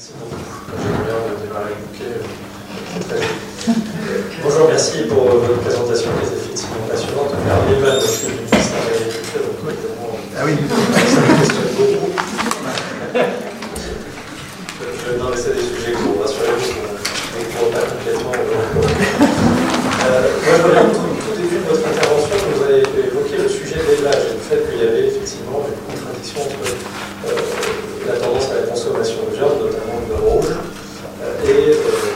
Merci beaucoup. J'ai bien démarrer le bouquet. Bonjour, merci pour votre présentation qui est effectivement passionnante. L'Evan, je suis du ministère de l'Agriculture, donc évidemment, ça me questionne beaucoup. Non, mais c'est des sujets courts, rassurez-vous, on ne court pas complètement. Moi, je voudrais tout début de votre intervention, vous avez évoqué le sujet de l'élevage et le fait qu'il y avait effectivement une contradiction entre la tendance à la consommation de viande, notamment de rouge, et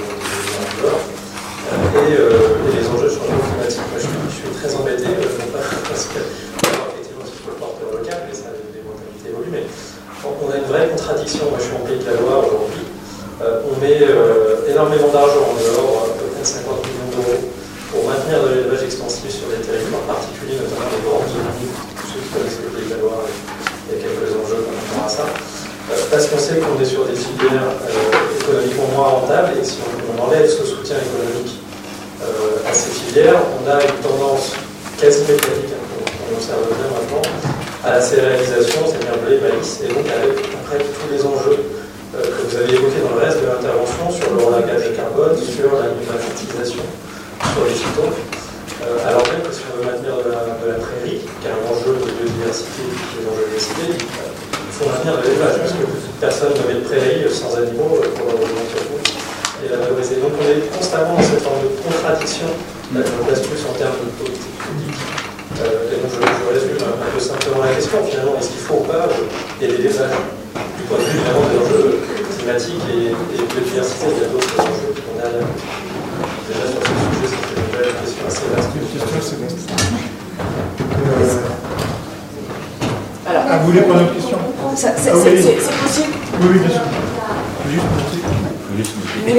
les enjeux de changement climatique. Moi, je suis très embêté, non pas parce que effectivement, il faut le porteur local, mais ça, les mentalités évoluent, mais on a une vraie contradiction. Moi, je suis en Pays de la Loire aujourd'hui. On met énormément d'argent, en dehors, à peu près 50 millions d'euros, pour maintenir de l'élevage extensif sur des territoires particuliers, notamment les grandes zones humides. Tous ceux qui connaissent le Pays de la Loire, il y a quelques enjeux par rapport à ça. Parce qu'on sait qu'on est sur des filières économiquement moins rentables, et si on enlève ce soutien économique à ces filières, on a une tendance quasi mécanique, qu'on observe bien maintenant, à la céréalisation, c'est-à-dire blé, maïs, et donc avec après tous les enjeux que vous avez évoqués dans le reste de l'intervention sur le relagage de carbone, sur la fertilisation, sur les phytos, alors même que si on veut maintenir de la prairie, qui est un enjeu de biodiversité, des enjeux de biodiversité, il faut maintenir de l'élevage, parce que personne ne met de prairie sans animaux pour l'alimentation et la valoriser. Donc on est constamment dans cette forme de contradiction, d'astuce en termes de politique publique. Et donc je résume un peu simplement la question, finalement, est-ce qu'il faut ou pas aider l'élevage du point de vue vraiment de l'enjeu climatique et de biodiversité? Il y a d'autres enjeux qui sont derrière. Déjà sur ce sujet, c'était déjà une question assez vaste. Une question assez vaste. Alors, vous voulez prendre une question? C'est possible? Oui, bien sûr. Juste.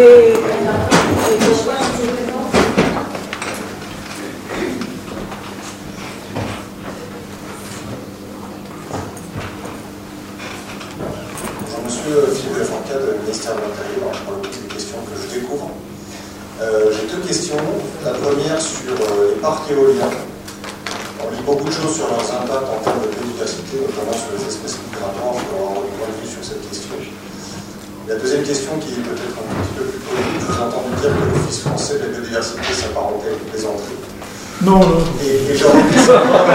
Monsieur Philippe Leforcade, ministère de l'Intérieur, pour le coup, c'est des questions que je découvre. J'ai deux questions. La première sur les parcs éoliens. On lit beaucoup de choses sur leurs impacts en termes de biodiversité, notamment sur les espèces migratoires. Je voudrais avoir votre point de vue sur cette question. La deuxième question, qui est peut-être un petit peu plus polémique, je vous ai entendu dire que l'Office français de la biodiversité s'apparentait à une plaisanterie. Non. Et j'aurais aimé savoir.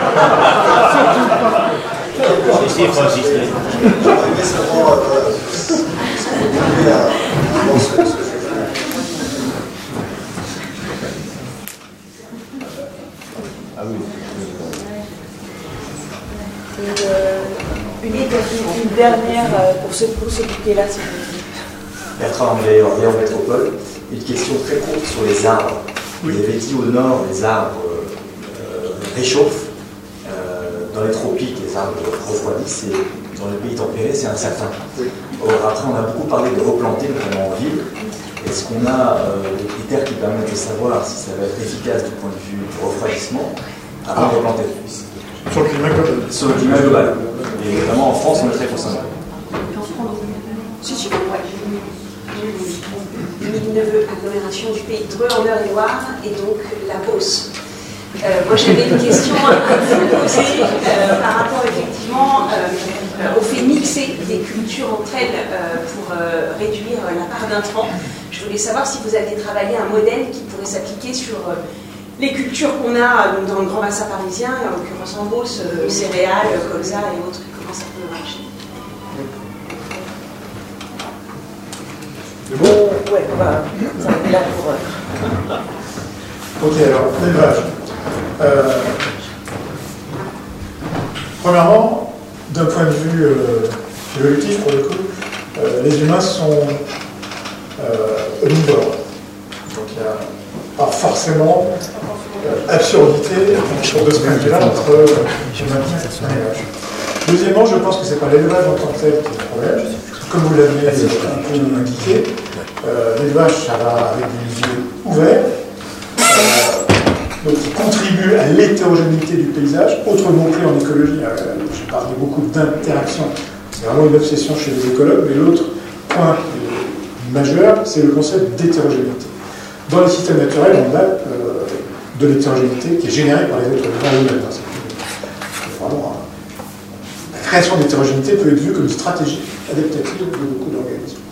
J'aurais aimé savoir ce que vous voulez dans ce jeu. Ah oui. Une dernière pour ce bouquet-là, si vous voulez. Bertrand Anglais, Orléans Métropole. Une question très courte sur les arbres. Oui. Vous avez dit au nord, les arbres réchauffent. Dans les tropiques, les arbres refroidissent. Et dans les pays tempérés, c'est incertain. Oui. Or, après, on a beaucoup parlé de replanter, notamment en ville. Est-ce qu'on a des critères qui permettent de savoir si ça va être efficace du point de vue du refroidissement avant de replanter? Sur le climat global. Sur le climat global. Et notamment en France, on est très concerné. Si, si, Villeneuve, agglomération du pays de Dreux en Eure-et-Loire, et donc la Beauce. Moi, j'avais une question à vous poser par rapport effectivement au fait mixer des cultures entre elles pour réduire la part d'intrants. Je voulais savoir si vous aviez travaillé un modèle qui pourrait s'appliquer sur les cultures qu'on a dans le grand bassin parisien, en l'occurrence en Beauce, céréales, colza et autres. Comment ça peut marcher? C'est bon? Ouais, ça va être là pour... Ok, alors, l'élevage. Premièrement, d'un point de vue évolutif, pour le coup, les humains sont omnivores. Donc il n'y a pas forcément absurdité de ce point de vue-là entre humanité et élevage. Deuxièmement, je pense que ce n'est pas l'élevage en tant que tel qui est le problème. Comme vous l'avez un peu indiqué, l'élevage, ça va avec des yeux ouverts. Donc, qui contribue à l'hétérogénéité du paysage. Autre mot-clé en écologie, j'ai parlé beaucoup d'interaction, c'est vraiment une obsession chez les écologues, mais l'autre point majeur, c'est le concept d'hétérogénéité. Dans les systèmes naturels, on a de l'hétérogénéité qui est générée par les êtres vivants eux-mêmes. La création d'hétérogénéité peut être vue comme une stratégie adaptative de beaucoup d'organismes.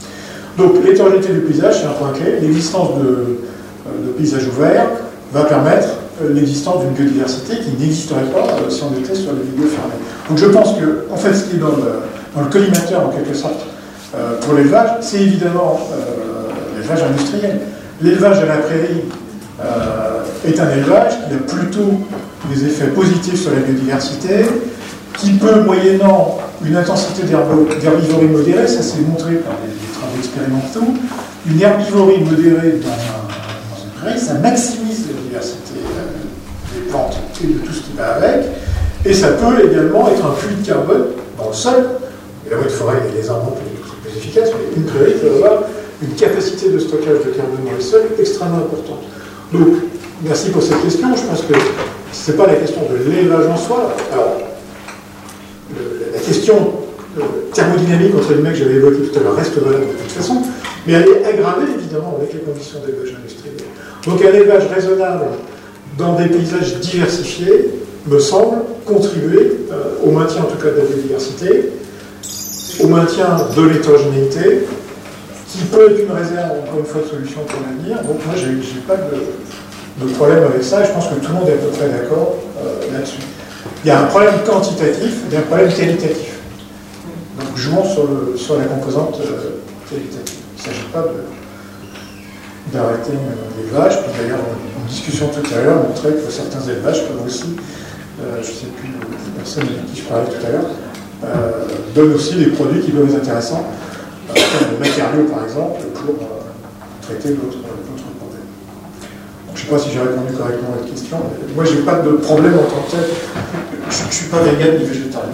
Donc l'hétérogénéité du paysage, c'est un point clé. L'existence de paysages ouverts va permettre l'existence d'une biodiversité qui n'existerait pas si on était sur les milieux fermés. Donc je pense que, en fait, ce qui est dans le collimateur, en quelque sorte, pour l'élevage, c'est évidemment l'élevage industriel. L'élevage à la prairie est un élevage qui a plutôt des effets positifs sur la biodiversité, qui peut, moyennant une intensité d'herbivorie modérée, ça s'est montré par des travaux expérimentaux, une herbivorie modérée dans une prairie, ça maximise la diversité des plantes et de tout ce qui va avec, et ça peut également être un puits de carbone dans le sol. Évidemment, il faudrait des arbres plus efficaces, mais une prairie peut avoir une capacité de stockage de carbone dans le sol extrêmement importante. Donc, merci pour cette question. Je pense que ce n'est pas la question de l'élevage en soi. Alors, la question thermodynamique, entre les mecs que j'avais évoquée tout à l'heure, reste valable de toute façon, mais elle est aggravée, évidemment, avec les conditions d'élevage industriel. Donc, un élevage raisonnable dans des paysages diversifiés me semble contribuer au maintien, en tout cas, de la biodiversité, au maintien de l'hétérogénéité, qui peut être une réserve, encore une fois, de solution pour l'avenir. Donc, moi, je n'ai pas de problème avec ça, et je pense que tout le monde est à peu près d'accord là-dessus. Il y a un problème quantitatif et un problème qualitatif. Donc, jouons sur la composante qualitative. Il ne s'agit pas d'arrêter l'élevage. Puis d'ailleurs, une discussion tout à l'heure montrait que certains élevages peuvent aussi, je ne sais plus la personne avec qui je parlais tout à l'heure, donnent aussi des produits qui peuvent être intéressants, comme le matériau par exemple, pour traiter d'autres problèmes. Donc, je ne sais pas si j'ai répondu correctement à votre question. Mais moi, je n'ai pas de problème en tant que tel. Je ne suis pas vegan ni végétarien.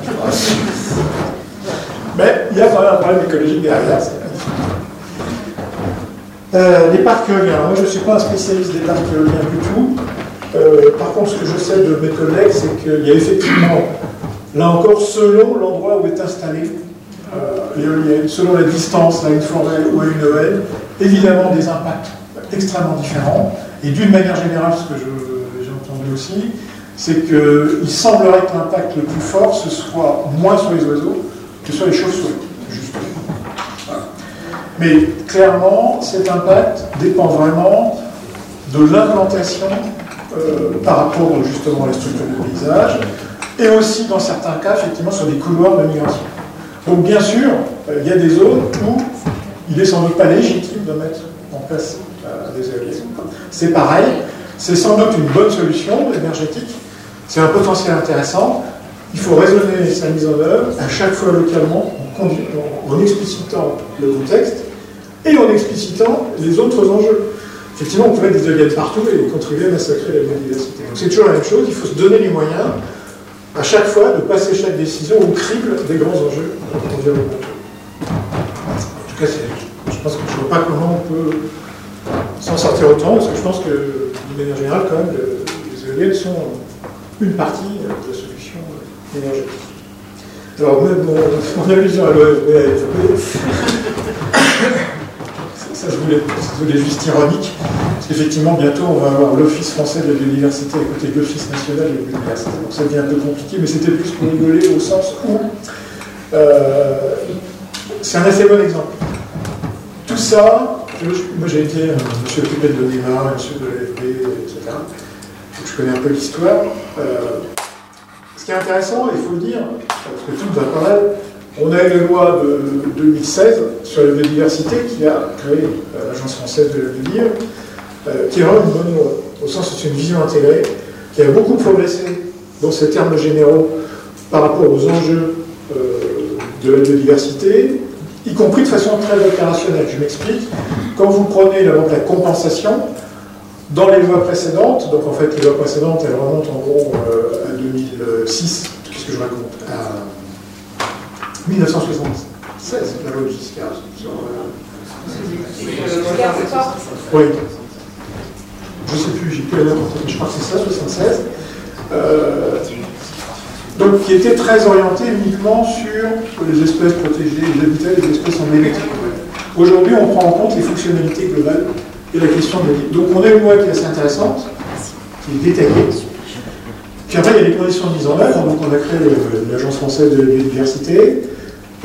Mais il y a quand même un problème écologique derrière. Les parcs éoliens. Moi, je ne suis pas un spécialiste des parcs éoliens du tout. Par contre, ce que je sais de mes collègues, c'est qu'il y a effectivement, là encore, selon l'endroit où est installé l'éolienne, selon la distance à une forêt ou à une EN, évidemment des impacts extrêmement différents. Et d'une manière générale, ce que j'ai entendu aussi, c'est qu'il semblerait que l'impact le plus fort, ce soit moins sur les oiseaux que sur les chauves-souris, justement. Voilà. Mais clairement, cet impact dépend vraiment de l'implantation par rapport justement à la structure du paysage, et aussi, dans certains cas, effectivement, sur des couloirs de migration. Donc, bien sûr, il y a des zones où il n'est sans doute pas légitime de mettre en place des éoliennes. C'est pareil, c'est sans doute une bonne solution énergétique, c'est un potentiel intéressant. Il faut raisonner sa mise en œuvre à chaque fois localement, en explicitant le contexte et en explicitant les autres enjeux. Effectivement, on peut mettre des éoliennes partout et contribuer à massacrer la biodiversité. Donc c'est toujours la même chose, il faut se donner les moyens à chaque fois de passer chaque décision au crible des grands enjeux environnementaux. En tout cas, je pense que je ne vois pas comment on peut s'en sortir autant, parce que je pense que, d'une manière générale, quand même, les éoliennes sont une partie de la solution énergétique. Alors, même mon allusion à l'OFB, ça je voulais juste ironique, parce qu'effectivement, bientôt, on va avoir l'Office français de la biodiversité à côté de l'Office national de la biodiversité. Donc ça devient un peu compliqué, mais c'était plus pour rigoler au sens où c'est un assez bon exemple. Tout ça, moi j'ai été, je me suis occupé de l'ONEMA, je suis de l'AFB, etc. Donc je connais un peu l'histoire. Ce qui est intéressant, il faut le dire, parce que tout va pas mal, on a une loi de 2016 sur la biodiversité qui a créé l'Agence française de la biodiversité, qui est vraiment une bonne loi, au sens où c'est une vision intégrée, qui a beaucoup progressé dans ces termes généraux par rapport aux enjeux de la biodiversité, y compris de façon très opérationnelle. Je m'explique. Quand vous prenez la compensation, dans les lois précédentes, donc en fait les lois précédentes, elles remontent en gros à 2006, qu'est-ce que je raconte, à 1976, la loi de Giscard. Oui. Je ne sais plus, j'ai plus la date en tête, mais je crois que c'est ça, 76. Donc qui était très orienté uniquement sur les espèces protégées, les habitats, les espèces emblématiques. Aujourd'hui, on prend en compte les fonctionnalités globales et la question de l'île. Donc on a une loi qui est assez intéressante, qui est détaillée. Puis après, il y a les conditions de mise en œuvre. Donc on a créé l'Agence française de la biodiversité.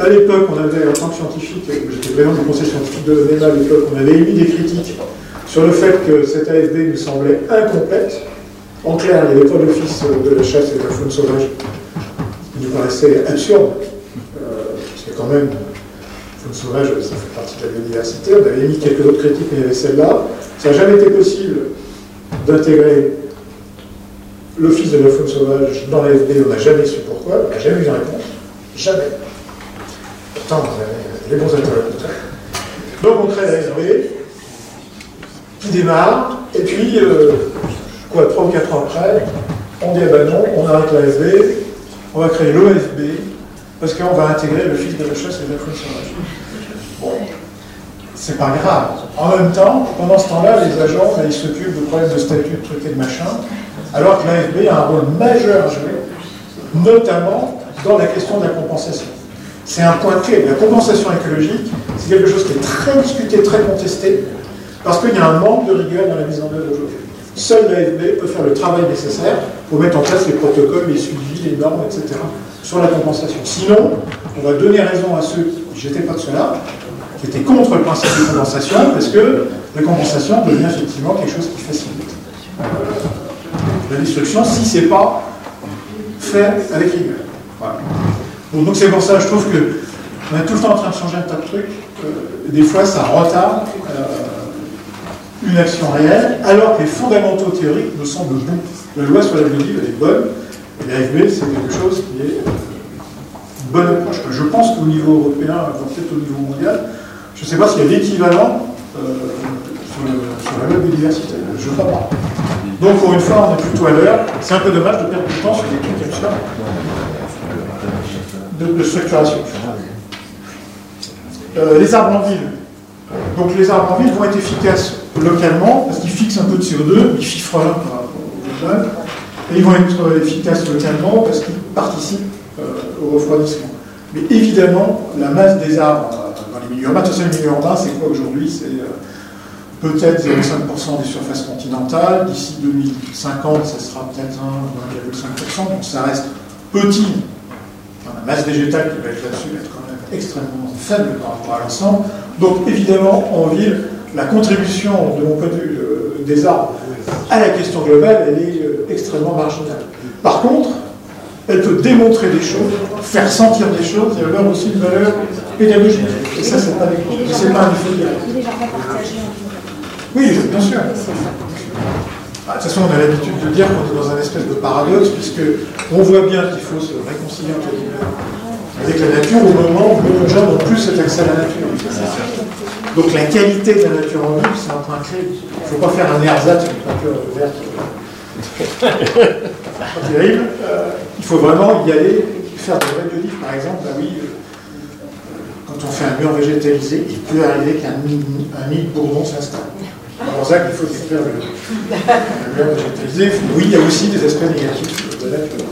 À l'époque, on avait, en tant que scientifique, j'étais président du conseil scientifique de l'ENEMA à l'époque, on avait émis des critiques sur le fait que cette AFB nous semblait incomplète. En clair, il n'y avait pas d'office de la chasse et de la faune sauvage, ce qui nous paraissait absurde, parce que quand même, la faune sauvage, ça fait partie de la biodiversité. On avait émis quelques autres critiques, mais il y avait celle-là. Ça n'a jamais été possible d'intégrer l'office de la faune sauvage dans l'AFB, on n'a jamais su pourquoi, on n'a jamais eu de réponse. Jamais. Pourtant, on avait les bons interlocuteurs. Donc on crée l'AFB, qui démarre, et puis, 3 ou 4 ans après, on dit, ah ben non, on arrête l'AFB, on va créer l'OFB, parce qu'on va intégrer l'office de la chasse et de la faune sauvage. Bon, c'est pas grave. En même temps, pendant ce temps-là, les agents, ils s'occupent de problèmes de statut, de trucs et de machin, alors que l'AFB a un rôle majeur à jouer, notamment dans la question de la compensation. C'est un point clé. La compensation écologique, c'est quelque chose qui est très discuté, très contesté, parce qu'il y a un manque de rigueur dans la mise en œuvre aujourd'hui. Seul l'AFB peut faire le travail nécessaire pour mettre en place les protocoles, les suivis, les normes, etc. sur la compensation. Sinon, on va donner raison à ceux qui n'étaient pas de cela, qui étaient contre le principe de compensation, parce que la compensation devient effectivement quelque chose qui facilite la destruction si ce n'est pas fait avec rigueur. Voilà. Bon, donc c'est pour ça, je trouve qu'on est tout le temps en train de changer un tas de trucs. Des fois, ça retarde une action réelle, alors que les fondamentaux théoriques me semblent bons. La loi sur la biodiversité, elle est bonne, et l'AFB, c'est quelque chose qui est une bonne approche. Je pense qu'au niveau européen, peut-être au niveau mondial, je ne sais pas s'il y a l'équivalent sur la loi de biodiversité. Je ne crois pas. Donc, pour une fois, on est plutôt à l'heure. C'est un peu dommage de perdre du temps sur des trucs comme ça de structuration. Les arbres en ville. Donc, les arbres en ville vont être efficaces localement, parce qu'ils fixent un peu de CO2, ils chiffrent là par rapport au global, et ils vont être efficaces localement parce qu'ils participent au refroidissement. Mais évidemment, la masse des arbres dans les milieux urbains, de toute façon, les milieux urbains, c'est quoi aujourd'hui? C'est peut-être 0,5% des surfaces continentales. D'ici 2050, ça sera peut-être 1,5%. Donc ça reste petit. Enfin, la masse végétale qui va être là-dessus va être quand même extrêmement faible par rapport à l'ensemble. Donc évidemment, en ville, la contribution, de mon point de vue, des arbres à la question globale, elle est extrêmement marginale. Par contre, elle peut démontrer des choses, faire sentir des choses, et avoir aussi une valeur pédagogique. Et ça, c'est pas un défaut direct. Oui, bien sûr. De toute façon, on a l'habitude de dire qu'on est dans un espèce de paradoxe, puisqu'on voit bien qu'il faut se réconcilier avec la nature au moment où les gens n'ont plus cet accès à la nature. Donc la qualité de la nature en ville, c'est un point clé. Il ne faut pas faire un ersatz sur une peinture verte. Pas terrible. Il faut vraiment y aller, faire des vrais biodives. Par exemple, bah oui, quand on fait un mur végétalisé, il peut arriver qu'un nid de bourdon s'installe. C'est pour ça qu'il faut détruire le mur végétalisé. Oui, il y a aussi des aspects négatifs de la nature.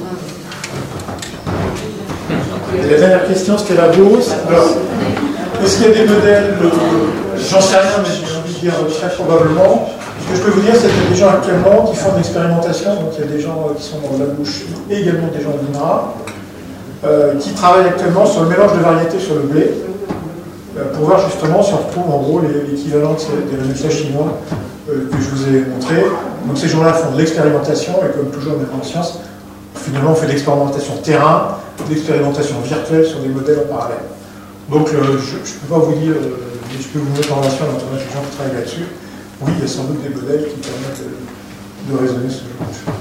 Et la dernière question, c'était la bourse. Alors, est-ce qu'il y a des modèles j'en sais rien, mais j'ai envie de dire très probablement. Ce que je peux vous dire, c'est qu'il y a des gens actuellement qui font de l'expérimentation, donc il y a des gens qui sont dans la bouche et également des gens de l'INRA, qui travaillent actuellement sur le mélange de variétés sur le blé, pour voir justement si on retrouve en gros l'équivalent des résultats chinois que je vous ai montré. Donc ces gens-là font de l'expérimentation, et comme toujours en sciences, finalement on fait de l'expérimentation terrain, de l'expérimentation virtuelle sur des modèles en parallèle. Donc je ne peux pas vous dire, je peux vous mettre en relation avec les gens qui travaillent là-dessus. Oui, il y a sans doute des modèles qui permettent de raisonner ce genre de choses.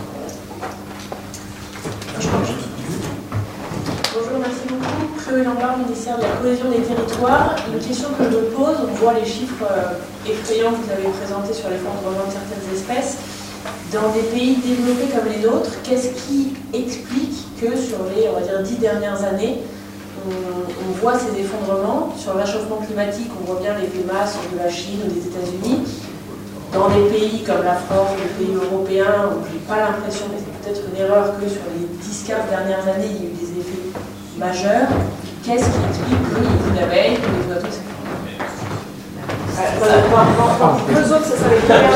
Bonjour, merci beaucoup. Chloé Lambert, ministère de la Cohésion des Territoires. Une question que je me pose, on voit les chiffres effrayants que vous avez présentés sur l'effondrement de certaines espèces. Dans des pays développés comme les nôtres, qu'est-ce qui explique que sur les, on va dire, 10 dernières années, on voit ces effondrements? Sur le réchauffement climatique, on voit bien l'effet masse de la Chine ou des États-Unis. Dans des pays comme la France, les pays européens, où je n'ai pas l'impression, mais c'est peut-être une erreur, que sur les 10-15 dernières années, il y a eu des effets majeurs. Qu'est-ce qui explique que les feux d'abeilles, que les oiseaux s'effondrent? Deux autres, ça va être bien.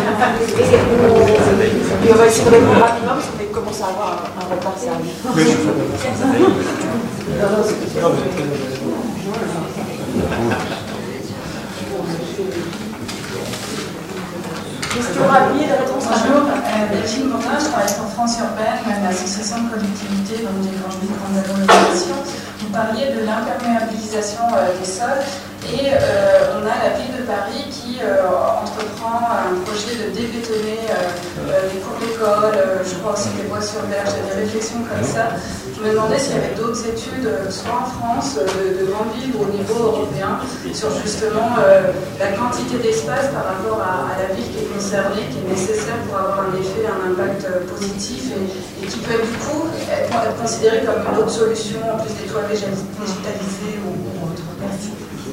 Et on va essayer de répondre rapidement parce qu'on commence à avoir un retard sérieux. Question rapide, réponse Bonjour, Delphine Bourdin, je travaille pour France Urbaine, une association de collectivités dans des grandes agglomérations. Vous parliez de l'imperméabilisation des sols et on a la ville de Paris qui entreprend un projet de débétonner les cours d'école, je crois aussi des Bois-sur-Berge, il y a des réflexions comme ça. Je me demandais s'il y avait d'autres études, soit en France, de grandes villes ou au niveau européen, sur justement la quantité d'espace par rapport à la ville qui est concernée, qui est nécessaire pour avoir un effet, un impact positif et qui peut du coup être considérée comme une autre solution en plus des toits végétalisés ou autre. Merci.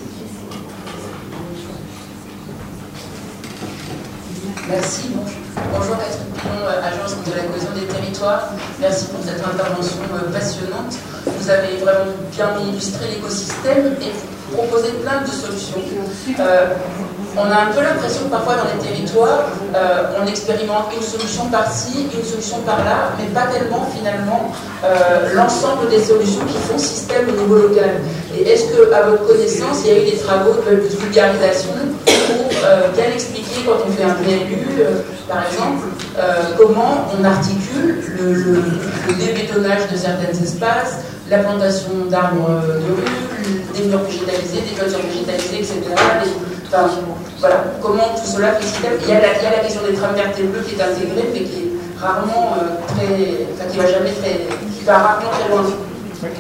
Merci. Bonjour, Catherine Pilon, Agence de la cohésion des territoires. Merci pour cette intervention passionnante. Vous avez vraiment bien illustré l'écosystème et vous proposez plein de solutions. On a un peu l'impression que parfois dans les territoires, on expérimente une solution par-ci, une solution par-là, mais pas tellement finalement l'ensemble des solutions qui font système au niveau local. Et est-ce que, à votre connaissance, il y a eu des travaux de vulgarisation pour bien expliquer quand on fait un PLU, par exemple, comment on articule le débétonnage de certains espaces, la plantation d'arbres de rue, des murs végétalisés, des toitures végétalisées, etc. Enfin, voilà, comment tout cela fait système. Il y a la question des trames vertes et bleues qui est intégrée, mais qui est rarement qui va rarement très loin. Oui.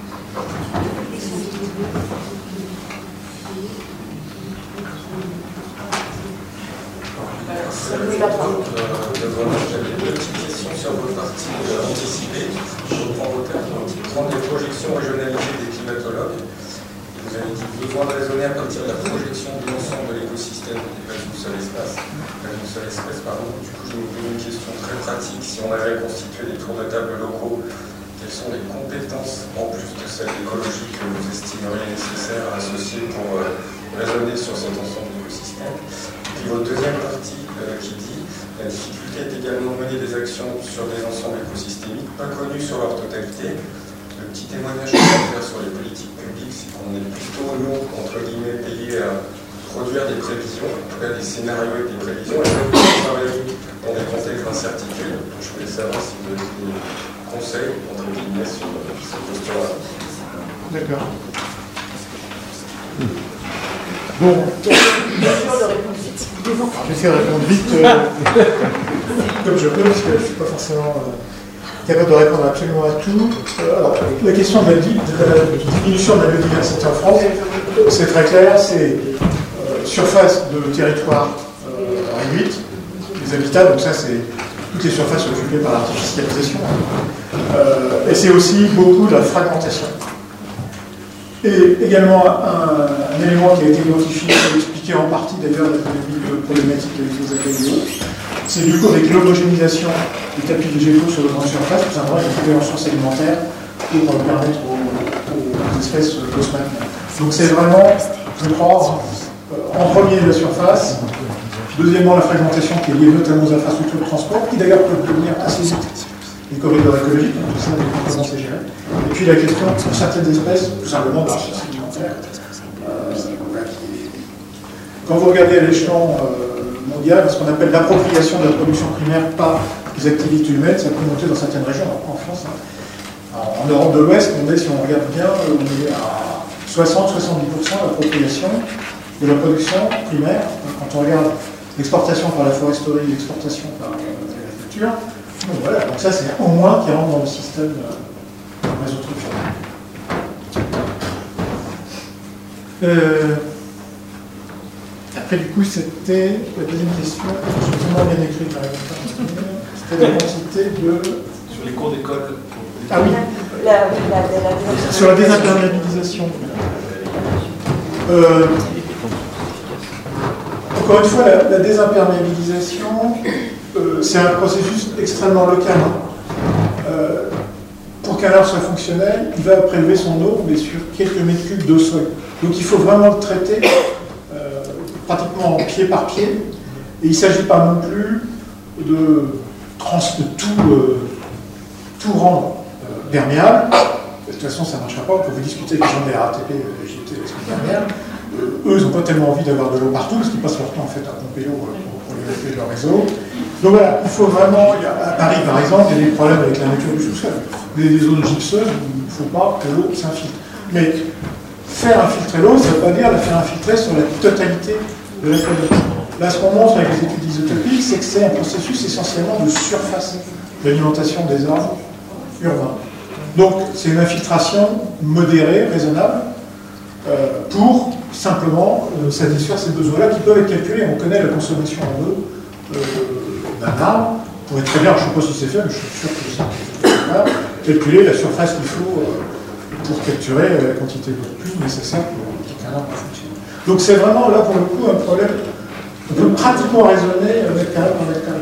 J'avais deux petites questions sur votre partie anticipée. Je reprends vos termes. Prendre les projections régionalisées des climatologues. Vous avez dit besoin de raisonner à partir de la projection de l'ensemble de l'écosystème et pas d'une seule espèce. Du coup, je vais vous poser une question très pratique. Si on avait constitué des tours de table locaux, quelles sont les compétences, en plus de celles écologiques, que vous estimeriez nécessaires à associer pour raisonner sur cet ensemble d'écosystèmes? Et puis votre deuxième partie qui dit la difficulté est également de mener des actions sur des ensembles écosystémiques pas connus sur leur totalité. Le petit témoignage qu'on peut faire sur les politiques publiques, c'est qu'on est plutôt, nous, entre guillemets, payés à produire des prévisions, en tout cas des scénarios et des prévisions, et même travailler dans des contextes d'incertitude. Je voulais savoir si vous avez des conseils, entre guillemets, sur cette posture-là. D'accord. Bon. J'essaie de répondre vite comme je peux, parce que je ne suis pas forcément capable de répondre absolument à tout. Alors, la question de la diminution de la biodiversité en France, c'est très clair, c'est surface de territoire réduite, les habitats, donc ça c'est toutes les surfaces occupées par l'artificialisation, et c'est aussi beaucoup de la fragmentation. Et également un élément qui a été identifié, qui expliqué en partie d'ailleurs la problématique avec les APLO, c'est du coup avec l'homogénéisation des tapis végétaux sur de grandes surfaces, tout simplement une ressources alimentaires pour permettre aux espèces de se maintenir. Donc c'est vraiment, je crois, en premier la surface, deuxièmement la fragmentation qui est liée notamment aux infrastructures de transport, qui d'ailleurs peuvent devenir assez vite des corridors écologiques, donc tout ça dépend comment c'est géré. Et puis la question pour certaines espèces, tout simplement de la ressource alimentaire. Quand vous regardez à l'échelon mondial, ce qu'on appelle l'appropriation de la production primaire par les activités humaines, ça peut monter dans certaines régions, en France. En Europe de l'Ouest, si on regarde bien, on est à 60-70% d'appropriation de la production primaire. Quand on regarde l'exportation par la foresterie, l'exportation par l'agriculture, donc voilà, donc ça c'est au moins qui rentre dans le système réseau structurel. Après du coup c'était la deuxième question, je suis vraiment bien écrit par exemple. C'était la quantité de... Sur les cours d'école. Ah oui. Sur la désimperméabilisation. Encore une fois, la désimperméabilisation, c'est un processus extrêmement local. Pour qu'un arbre soit fonctionnel, il va prélever son eau, mais sur quelques mètres cubes d'eau sol. Donc il faut vraiment le traiter pratiquement pied par pied. Et il ne s'agit pas non plus de tout rendre perméable. de toute façon ça ne marchera pas. Quand vous discutez avec les gens de la RATP, j'y étais la semaine dernière, eux ils n'ont pas tellement envie d'avoir de l'eau partout, parce qu'ils passent leur temps en fait à pomper l'eau pour les reflets de leur réseau. Donc voilà, il faut vraiment, à Paris par exemple, il y a des problèmes avec la nature du sous-sol. Vous avez des zones gypseuses où il ne faut pas que l'eau s'infiltre. Mais faire infiltrer l'eau, ça ne veut pas dire la faire infiltrer sur la totalité de la colonie. Là, ce qu'on montre avec les études isotopiques, c'est que c'est un processus essentiellement de surface d'alimentation des arbres urbains. Donc, c'est une infiltration modérée, raisonnable, pour simplement satisfaire ces besoins-là qui peuvent être calculés. On connaît la consommation en eau d'un arbre. On pourrait très bien, je ne sais pas si c'est fait, mais je suis sûr que c'est calculer la surface qu'il faut pour capturer la quantité d'eau de pluie nécessaire pour qu'un arbre fonctionne. Donc, c'est vraiment là, pour le coup, un problème. On peut pratiquement raisonner mètre carré par mètre carré.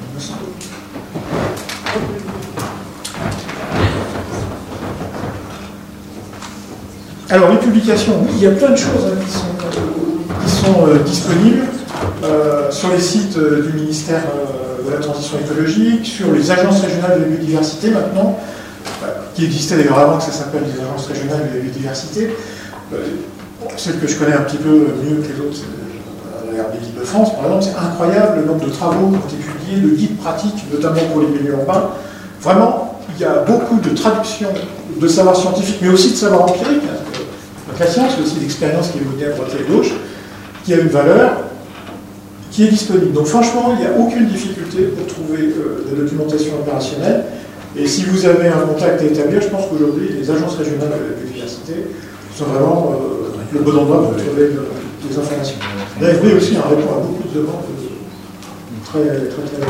Alors, les publications, oui, il y a plein de choses qui sont disponibles sur les sites du ministère de la Transition écologique, sur les agences régionales de la biodiversité maintenant, qui existaient d'ailleurs avant que ça s'appelle les agences régionales de la biodiversité. Celle que je connais un petit peu mieux que les autres, c'est la RD d'Île-de-France, par exemple, c'est incroyable le nombre de travaux qui ont été publiés, de guides pratiques, notamment pour les milieux urbains. Vraiment, il y a beaucoup de traductions de savoir scientifique, mais aussi de savoir empirique. La science, c'est aussi l'expérience qui est menée à droite et à gauche, qui a une valeur, qui est disponible. Donc franchement, il n'y a aucune difficulté pour trouver de la documentation opérationnelle. Et si vous avez un contact à établir, je pense qu'aujourd'hui, les agences régionales de la biodiversité sont vraiment le bon endroit pour trouver des informations. L'AFB aussi répond à beaucoup de demandes très rapides.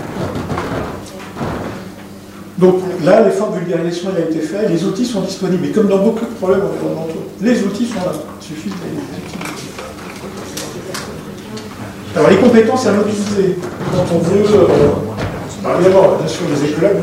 Donc là, l'effort de vulgarisation a été fait, les outils sont disponibles, et comme dans beaucoup de problèmes environnementaux, les outils sont là, il suffit de les utiliser. Alors les compétences à mobiliser, quand on veut, évidemment, bien sûr les écologues,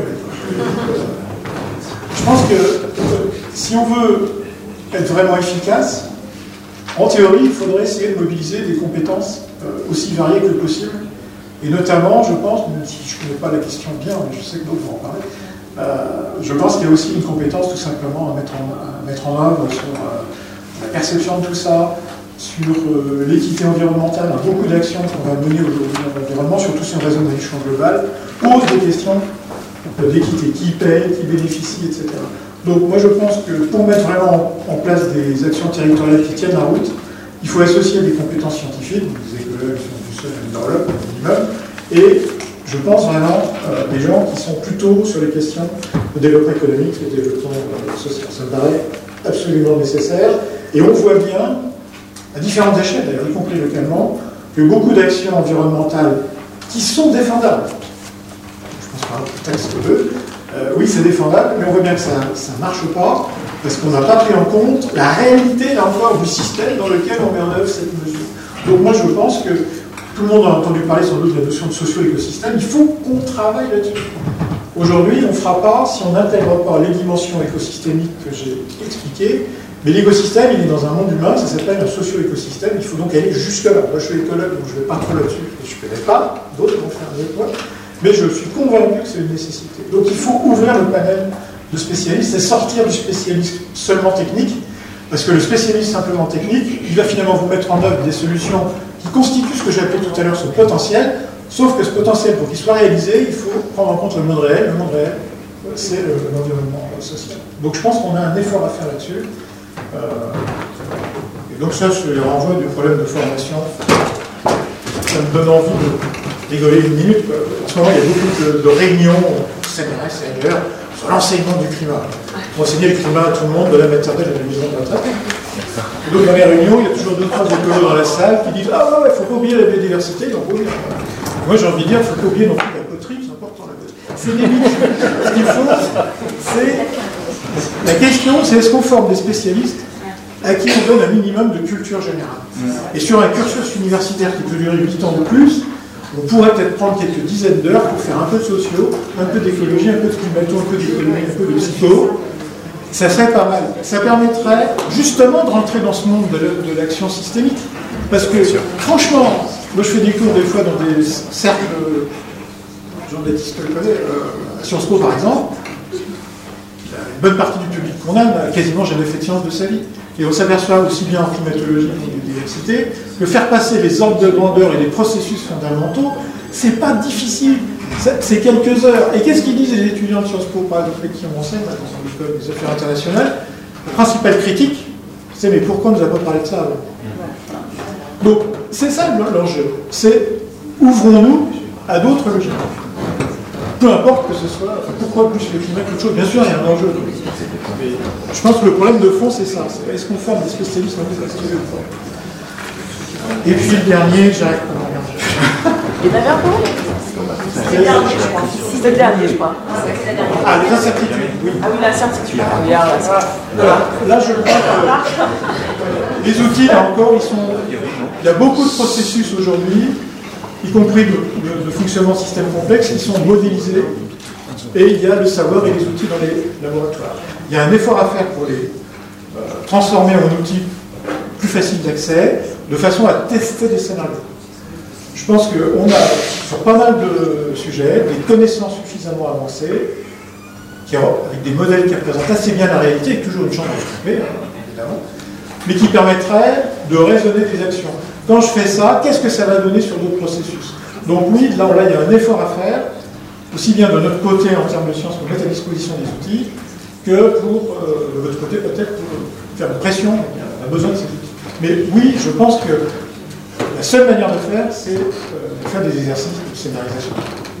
je pense que si on veut être vraiment efficace, en théorie, il faudrait essayer de mobiliser des compétences aussi variées que possible. Et notamment, je pense, même si je ne connais pas la question bien, mais je sais que d'autres vont en parler, je pense qu'il y a aussi une compétence tout simplement à mettre en œuvre sur la perception de tout ça, sur l'équité environnementale. Il y a beaucoup d'actions qu'on va mener aujourd'hui dans l'environnement, surtout si on raisonne à l'échelon global, posent des questions d'équité, qui paye, qui bénéficie, etc. Donc moi je pense que pour mettre vraiment en place des actions territoriales qui tiennent la route, il faut associer des compétences scientifiques, des écologues qui sont du sol et de l'enveloppe, au minimum, et je pense vraiment des gens qui sont plutôt sur les questions de développement économique et de développement social. Ça me paraît absolument nécessaire, et on voit bien, à différentes échelles d'ailleurs, y compris localement, que beaucoup d'actions environnementales qui sont défendables, je pense par exemple au texte 2, oui, c'est défendable, mais on voit bien que ça ne marche pas, parce qu'on n'a pas pris en compte la réalité, là encore, du système dans lequel on met en œuvre cette mesure. Donc moi, je pense que tout le monde a entendu parler sans doute de la notion de socio-écosystème, il faut qu'on travaille là-dessus. Aujourd'hui, on ne fera pas si on n'intègre pas les dimensions écosystémiques que j'ai expliquées, mais l'écosystème, il est dans un monde humain, ça s'appelle un socio-écosystème, il faut donc aller jusque-là. Moi, je suis écologue, donc je ne vais pas trop là-dessus, je ne connais pas, d'autres vont faire mieux que moi. Mais je suis convaincu que c'est une nécessité. Donc il faut ouvrir le panel de spécialistes et sortir du spécialiste seulement technique, parce que le spécialiste simplement technique, il va finalement vous mettre en œuvre des solutions qui constituent ce que j'ai appelé tout à l'heure ce potentiel, sauf que ce potentiel, pour qu'il soit réalisé, il faut prendre en compte le monde réel. Le monde réel, c'est l'environnement social. Donc je pense qu'on a un effort à faire là-dessus. Et donc ça, je les renvoie du problème de formation. Ça me donne envie de rigoler une minute. En ce moment, il y a beaucoup de réunions au CNRS et ailleurs sur l'enseignement du climat. Pour enseigner le climat à tout le monde, de la maternelle à la maison de retraite. Donc dans les réunions, il y a toujours 2-3 écolos dans la salle qui disent « Ah ouais, il ne faut pas oublier la biodiversité. » Donc oui, moi j'ai envie de dire, il ne faut pas oublier non plus la poterie, c'est important la poterie. C'est limite. Ce qu'il faut, c'est... La question, c'est est-ce qu'on forme des spécialistes à qui on donne un minimum de culture générale. Et sur un cursus universitaire qui peut durer 8 ans de plus, on pourrait peut-être prendre quelques dizaines d'heures pour faire un peu de socio, un peu d'écologie, un peu de climato, un peu d'économie, un peu de psycho. Ça serait pas mal. Ça permettrait justement de rentrer dans ce monde de l'action systémique. Parce que, franchement, moi je fais des cours des fois dans des cercles, Jean-Baptiste le connaît, à Sciences Po par exemple, une bonne partie du public qu'on a n'a quasiment jamais fait de science de sa vie. Et on s'aperçoit aussi bien en climatologie qu'en biodiversité que faire passer les ordres de grandeur et les processus fondamentaux, c'est pas difficile. C'est quelques heures. Et qu'est-ce qu'ils disent les étudiants de Sciences Po, par exemple, qui m'enseignent dans l'école des affaires internationales? La principale critique, c'est mais pourquoi on ne nous a pas parlé de ça avant? Donc, c'est ça l'enjeu. C'est ouvrons-nous à d'autres logiques. Peu importe que ce soit, pourquoi plus le climat qu'autre chose. Bien sûr, il y a un enjeu. Mais je pense que le problème de fond, c'est ça. Est-ce qu'on forme des spécialistes en biodiversité ou pas? Et puis le dernier, j'arrête pour en regarder. Il y en avait un peu? C'était le dernier, je crois. C'était le dernier, je crois. Ah, les incertitudes, oui. Ah oui, l'incertitude. Là, je crois que les outils, là encore, il y a beaucoup de processus aujourd'hui, y compris de fonctionnement de systèmes complexes, qui sont modélisés, et il y a le savoir et les outils dans les laboratoires. Il y a un effort à faire pour les transformer en outils plus faciles d'accès, de façon à tester des scénarios. Je pense qu'on a, sur pas mal de sujets, des connaissances suffisamment avancées, avec des modèles qui représentent assez bien la réalité, avec toujours une chance de se tromper, évidemment, mais qui permettraient de raisonner des actions. Quand je fais ça, qu'est-ce que ça va donner sur d'autres processus? Donc oui, là, il y a un effort à faire, aussi bien de notre côté en termes de sciences pour mettre à disposition des outils, que pour, de votre côté, peut-être pour faire une pression, on a besoin de ces outils. Mais oui, je pense que la seule manière de faire, c'est de faire des exercices de scénarisation.